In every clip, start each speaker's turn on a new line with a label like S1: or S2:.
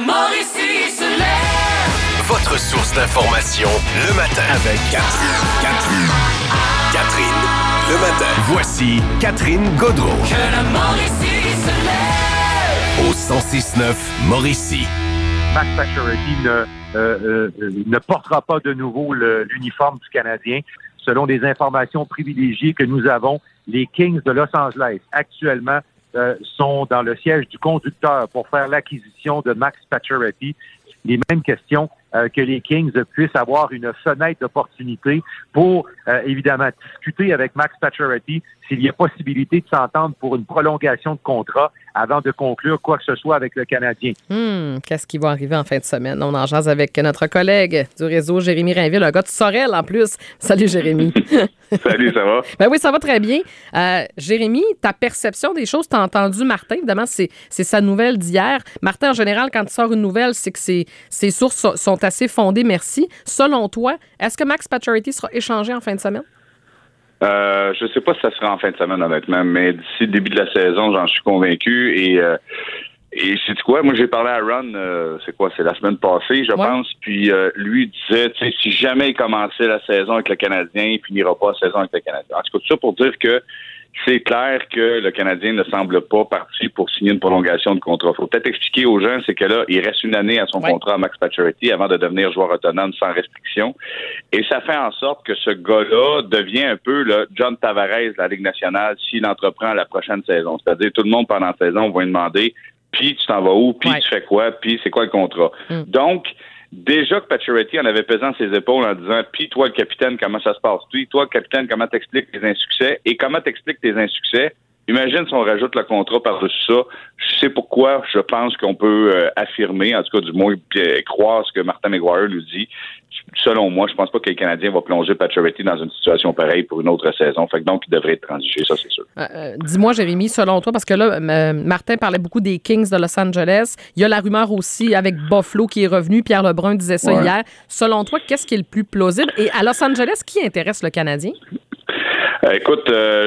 S1: Mauricie se lève.
S2: Votre source d'information le matin. Avec Catherine, le matin. Voici Catherine Gaudreau.
S1: Que la Mauricie se lève.
S2: Au 106.9 Mauricie.
S3: Max Pacioretty ne portera pas de nouveau l'uniforme du Canadien. Selon des informations privilégiées que nous avons, les Kings de Los Angeles actuellement sont dans le siège du conducteur pour faire l'acquisition de Max Pacioretty. Les mêmes questions que les Kings puissent avoir une fenêtre d'opportunité pour, évidemment, discuter avec Max Pacioretty s'il y a possibilité de s'entendre pour une prolongation de contrat avant de conclure quoi que ce soit avec le Canadien.
S4: Qu'est-ce qui va arriver en fin de semaine? On en jase avec notre collègue du réseau, Jérémy Rainville, un gars de Sorel en plus. Salut, Jérémy.
S5: Salut, ça va?
S4: Ben oui, ça va très bien. Jérémy, ta perception des choses, tu as entendu Martin, évidemment, c'est sa nouvelle d'hier. Martin, en général, quand il sort une nouvelle, c'est que ses sources sont assez fondées, merci. Selon toi, est-ce que Max Pacioretty sera échangé en fin de semaine?
S5: Je sais pas si ça sera en fin de semaine, honnêtement, mais d'ici le début de la saison, j'en suis convaincu. Et sais-tu quoi? Moi, j'ai parlé à Ron, c'est la semaine passée, je pense, puis lui disait, tu sais, si jamais il commençait la saison avec le Canadien, il finira pas la saison avec le Canadien. En tout cas, tout ça pour dire que c'est clair que le Canadien ne semble pas parti pour signer une prolongation de contrat. Il faut peut-être expliquer aux gens, c'est que là, il reste une année à son contrat à Max Pacioretty avant de devenir joueur autonome sans restriction. Et ça fait en sorte que ce gars-là devient un peu le John Tavares de la Ligue nationale s'il entreprend la prochaine saison. C'est-à-dire, tout le monde pendant la saison va lui demander, puis tu t'en vas où, puis tu fais quoi, puis c'est quoi le contrat. Donc, déjà que Pacioretty en avait pesant ses épaules en disant « Puis toi, le capitaine, comment ça se passe? Puis toi, le capitaine, comment t'expliques tes insuccès? Et comment t'expliques tes insuccès? » Imagine si on rajoute le contrat par-dessus ça. Je sais pourquoi je pense qu'on peut affirmer, en tout cas du moins croire ce que Martin McGuire nous dit. Selon moi, je pense pas que le Canadien va plonger Pacioretty dans une situation pareille pour une autre saison. Fait que donc, il devrait être transigé, ça c'est sûr.
S4: Dis-moi, Jérémy, selon toi, parce que là, Martin parlait beaucoup des Kings de Los Angeles. Il y a la rumeur aussi avec Buffalo qui est revenu. Pierre Lebrun disait ça hier. Selon toi, qu'est-ce qui est le plus plausible? Et à Los Angeles, qui intéresse le Canadien?
S5: Écoute,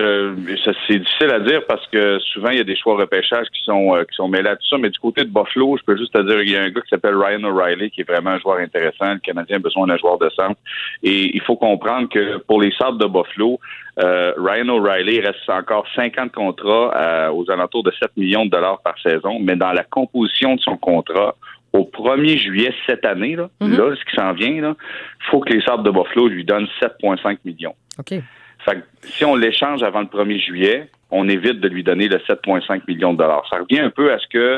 S5: c'est difficile à dire parce que souvent, il y a des choix de repêchage qui sont mêlés à tout ça. Mais du côté de Buffalo, je peux juste te dire qu'il y a un gars qui s'appelle Ryan O'Reilly qui est vraiment un joueur intéressant. Le Canadien a besoin d'un joueur de centre. Et il faut comprendre que pour les Sabres de Buffalo, Ryan O'Reilly reste encore 50 contrats aux alentours de 7 millions de dollars par saison. Mais dans la composition de son contrat, au 1er juillet cette année, là, ce qui s'en vient, il faut que les Sabres de Buffalo lui donnent 7,5 millions.
S4: OK.
S5: Fait que si on l'échange avant le 1er juillet, on évite de lui donner le 7,5 millions de dollars. Ça revient un peu à ce que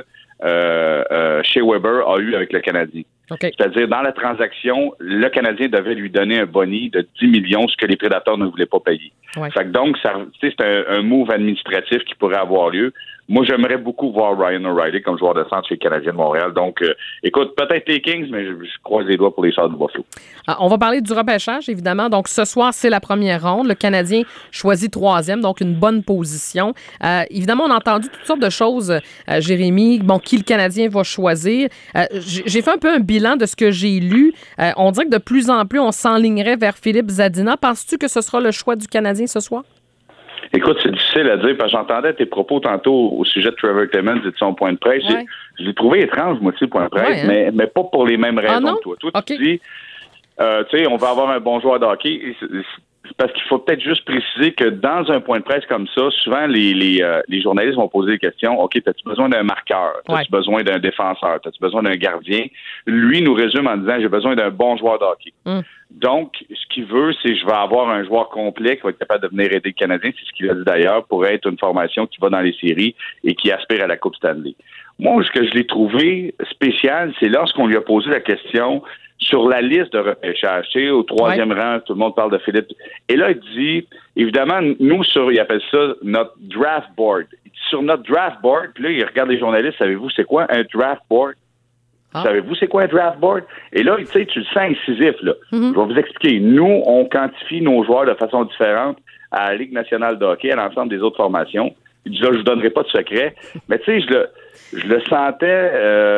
S5: Shea Weber a eu avec le Canadien.
S4: Okay.
S5: C'est-à-dire, dans la transaction, le Canadien devait lui donner un boni de 10 millions, ce que les prédateurs ne voulaient pas payer. Ouais. Fait que donc, c'est un move administratif qui pourrait avoir lieu. Moi, j'aimerais beaucoup voir Ryan O'Reilly comme joueur de centre chez le Canadien de Montréal. Donc, écoute, peut-être les Kings, mais je croise les doigts pour les Sabres de Buffalo.
S4: On va parler du repêchage, évidemment. Donc, ce soir, c'est la première ronde. Le Canadien choisit 3e, donc une bonne position. Évidemment, on a entendu toutes sortes de choses, Jérémy. Bon, qui le Canadien va choisir. J'ai fait un peu un bilan de ce que j'ai lu. On dirait que de plus en plus, on s'enlignerait vers Philippe Zadina. Penses-tu que ce sera le choix du Canadien ce soir?
S5: Écoute, c'est difficile à dire, parce que j'entendais tes propos tantôt au sujet de Trevor Clemens et de son point de presse. Ouais. Je l'ai trouvé étrange, moi, le point de presse, mais pas pour les mêmes raisons que toi. Toi, tu dis, tu sais, on va avoir un bon joueur de hockey. Parce qu'il faut peut-être juste préciser que dans un point de presse comme ça, souvent, les journalistes vont poser des questions. OK, as-tu besoin d'un marqueur? As-tu besoin d'un défenseur? As-tu besoin d'un gardien? Lui nous résume en disant, j'ai besoin d'un bon joueur de hockey. Donc, ce qu'il veut, c'est je vais avoir un joueur complet qui va être capable de venir aider le Canadien, c'est ce qu'il a dit d'ailleurs, pour être une formation qui va dans les séries et qui aspire à la Coupe Stanley. Moi, ce que je l'ai trouvé spécial, c'est lorsqu'on lui a posé la question sur la liste de repêchage, tu sais, au 3e rang, tout le monde parle de Philippe. Et là, il dit, évidemment, nous, il appelle ça notre draft board. Sur notre draft board, puis là, il regarde les journalistes, savez-vous c'est quoi un draft board? Savez-vous c'est quoi un draft board? Et là, tu sais, tu le sens incisif, là. Je vais vous expliquer. Nous, on quantifie nos joueurs de façon différente à la Ligue nationale de hockey, à l'ensemble des autres formations. Il dit là, je vous donnerai pas de secret. Mais tu sais, je le sentais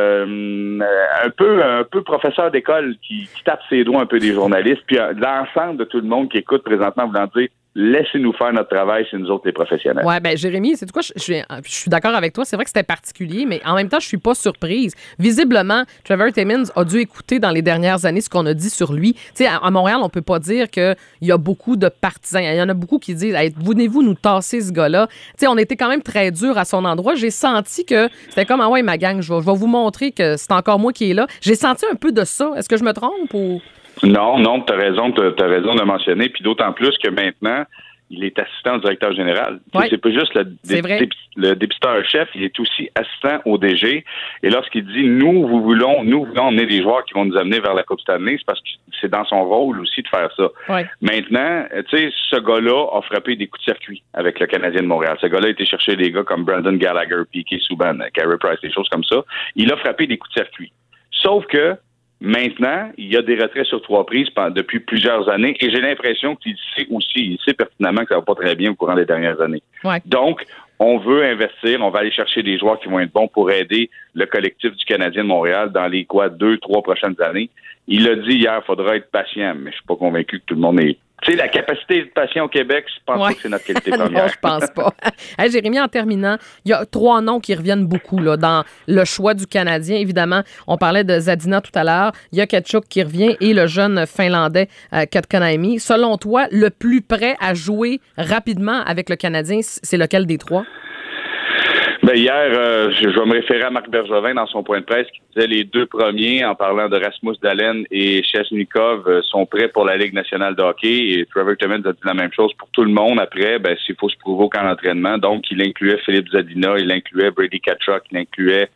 S5: un peu professeur d'école qui tape ses doigts un peu des journalistes, puis l'ensemble de tout le monde qui écoute présentement voulant dire laissez-nous faire notre travail, c'est nous autres les professionnels.
S4: Oui, bien, Jérémy, c'est quoi? Je suis d'accord avec toi. C'est vrai que c'était particulier, mais en même temps, je suis pas surprise. Visiblement, Trevor Timmins a dû écouter dans les dernières années ce qu'on a dit sur lui. Tu sais, à Montréal, on peut pas dire qu'il y a beaucoup de partisans. Il y en a beaucoup qui disent hey, venez-vous nous tasser ce gars-là? Tu sais, on était quand même très dur à son endroit. J'ai senti que c'était comme ah ouais, ma gang, je vais vous montrer que c'est encore moi qui est là. J'ai senti un peu de ça. Est-ce que je me trompe ou.
S5: Non, tu as raison de mentionner, puis d'autant plus que maintenant, il est assistant au directeur général.
S4: Ouais.
S5: C'est pas juste le dépisteur-chef, il est aussi assistant au DG. Et lorsqu'il dit nous voulons emmener des joueurs qui vont nous amener vers la Coupe Stanley, c'est parce que c'est dans son rôle aussi de faire ça.
S4: Ouais.
S5: Maintenant, tu sais, ce gars-là a frappé des coups de circuit avec le Canadien de Montréal. Ce gars-là a été chercher des gars comme Brandon Gallagher, Piquet Subban, Carey Price, des choses comme ça. Il a frappé des coups de circuit. Sauf que maintenant, il y a des retraits sur 3 prises depuis plusieurs années et j'ai l'impression qu'il sait pertinemment que ça va pas très bien au courant des dernières années.
S4: Ouais.
S5: Donc, on veut investir, on va aller chercher des joueurs qui vont être bons pour aider le collectif du Canadien de Montréal dans les 2-3 prochaines années. Il l'a dit hier, il faudra être patient, mais je suis pas convaincu que tout le monde est... Tu sais, la capacité de patient au Québec, je pense pas que c'est notre qualité première.
S4: Non, je pense pas. Hey, Jérémy, en terminant, il y a 3 noms qui reviennent beaucoup là, dans le choix du Canadien. Évidemment, on parlait de Zadina tout à l'heure. Il y a Tkachuk qui revient et le jeune Finlandais Kotkaniemi. Selon toi, le plus prêt à jouer rapidement avec le Canadien, c'est lequel des 3?
S5: Ben hier, je vais me référer à Marc Bergevin dans son point de presse qui disait les 2 premiers, en parlant de Rasmus Dahlin et Chesnikov, sont prêts pour la Ligue nationale de hockey. Et Trevor Timmins a dit la même chose pour tout le monde. Après, ben s'il faut se prouver au camp d'entraînement. Donc, il incluait Philippe Zadina, il incluait Brady Tkachuk, il incluait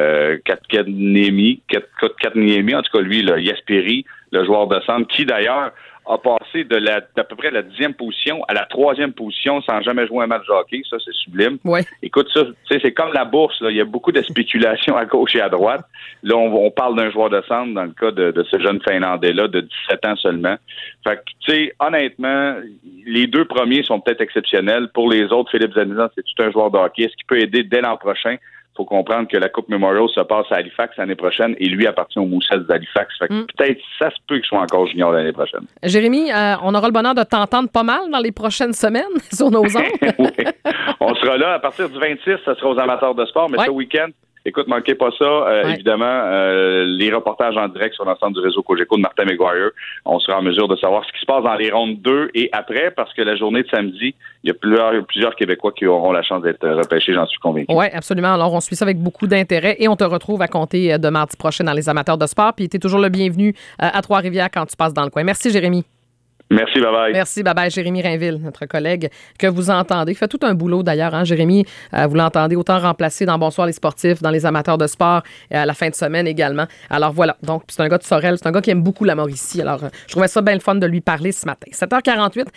S5: Kotkaniemi, en tout cas lui, là, Jesperi, le joueur de centre, qui d'ailleurs a passé d'à peu près la 10e position à la 3e position sans jamais jouer un match de hockey. Ça, c'est sublime.
S4: Ouais.
S5: Écoute, ça, c'est comme la bourse. Là. Il y a beaucoup de spéculations à gauche et à droite. Là, on parle d'un joueur de centre dans le cas de ce jeune Finlandais-là de 17 ans seulement. Fait que, tu sais, honnêtement, les 2 premiers sont peut-être exceptionnels. Pour les autres, Philippe Zadina, c'est tout un joueur de hockey. Ce qui peut aider dès l'an prochain. Il faut comprendre que la Coupe Memorial se passe à Halifax l'année prochaine et lui appartient au Moussets d'Halifax. Fait que peut-être ça se peut qu'il soit encore junior l'année prochaine.
S4: Jérémy, on aura le bonheur de t'entendre pas mal dans les prochaines semaines sur nos ondes.
S5: Oui. On sera là à partir du 26, ça sera aux amateurs de sport, mais ce week-end, écoute, manquez pas ça. Évidemment, les reportages en direct sur l'ensemble du réseau Cogeco de Martin McGuire. On sera en mesure de savoir ce qui se passe dans les rondes 2 et après, parce que la journée de samedi, il y a plusieurs Québécois qui auront la chance d'être repêchés, j'en suis convaincu.
S4: Oui, absolument. Alors, on suit ça avec beaucoup d'intérêt et on te retrouve à compter de mardi prochain dans les amateurs de sport. Puis, tu es toujours le bienvenu à Trois-Rivières quand tu passes dans le coin. Merci, Jérémy.
S5: Merci, bye-bye.
S4: Merci, bye-bye. Jérémy Rainville, notre collègue que vous entendez. Il fait tout un boulot d'ailleurs, hein, Jérémy. Vous l'entendez autant remplacé dans Bonsoir les sportifs, dans les amateurs de sport, à la fin de semaine également. Alors voilà, donc c'est un gars de Sorel, c'est un gars qui aime beaucoup la Mauricie. Alors je trouvais ça bien le fun de lui parler ce matin. 7h48.